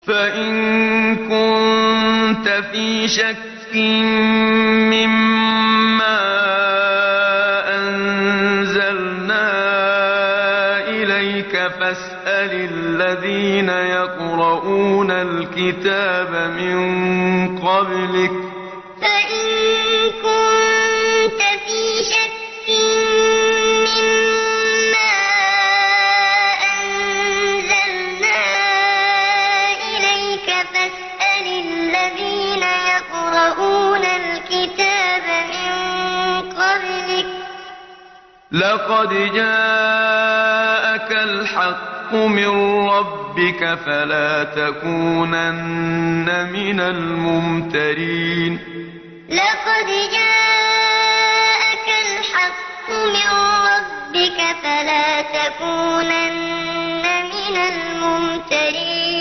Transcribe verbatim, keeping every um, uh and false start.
فإن كنت في شك مما أنزلنا إليك فاسأل الذين يقرؤون الكتاب من قبلك فإن كنت في شك مما أنزلنا إليك فاسأل الذين يقرؤون الكتاب من قبلك لقد جاءك الحق من ربك فلا تكونن من الممترين لقد جاءك الحق من ربك فلا تكونن من الممترين